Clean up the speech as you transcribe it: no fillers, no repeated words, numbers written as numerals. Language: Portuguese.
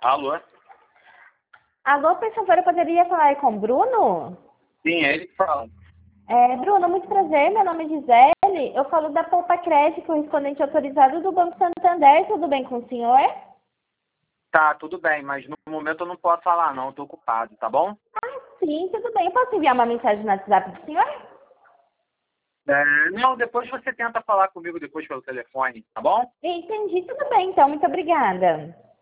Alô? Alô, por favor, eu poderia falar com o Bruno? Sim, é ele que fala. Bruno, muito prazer, meu nome é Gisele. Eu falo da Poupa Crédito, correspondente autorizado do Banco Santander. Tudo bem com o senhor? Tá, tudo bem, mas no momento eu não posso falar não, eu tô ocupado, tá bom? Sim, tudo bem. Eu posso enviar uma mensagem no WhatsApp do senhor? Não, depois você tenta falar comigo depois pelo telefone, tá bom? Entendi, tudo bem, então. Muito obrigada.